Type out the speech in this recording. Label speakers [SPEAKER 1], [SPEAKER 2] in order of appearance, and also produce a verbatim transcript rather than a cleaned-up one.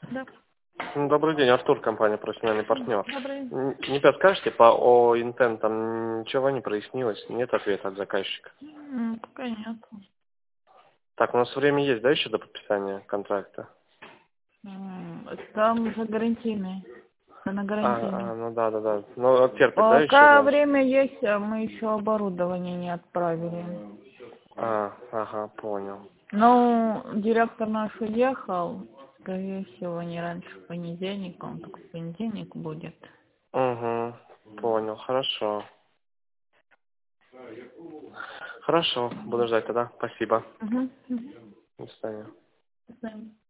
[SPEAKER 1] Да.
[SPEAKER 2] Ну, добрый день, Артур, компания «Профессиональный партнер».
[SPEAKER 1] Добрый.
[SPEAKER 2] Н- Не подскажете, по о интент там ничего не прояснилось? Нет ответа от заказчика.
[SPEAKER 1] М, Пока нет.
[SPEAKER 2] Так, у нас время есть, да, еще до подписания контракта?
[SPEAKER 1] М, Там же гарантийный. На
[SPEAKER 2] А,
[SPEAKER 1] гарантийный.
[SPEAKER 2] а, ну да, да, да. Ну, терпит, да, еще,
[SPEAKER 1] Пока
[SPEAKER 2] значит?
[SPEAKER 1] время есть, а мы еще оборудование не отправили.
[SPEAKER 2] А, ага, понял.
[SPEAKER 1] Ну, директор наш уехал. Скорее всего, не раньше понедельника. Он только в понедельник будет.
[SPEAKER 2] Угу, понял, хорошо. Хорошо, буду ждать тогда. Спасибо.
[SPEAKER 1] Угу.
[SPEAKER 2] До свидания.
[SPEAKER 1] Угу.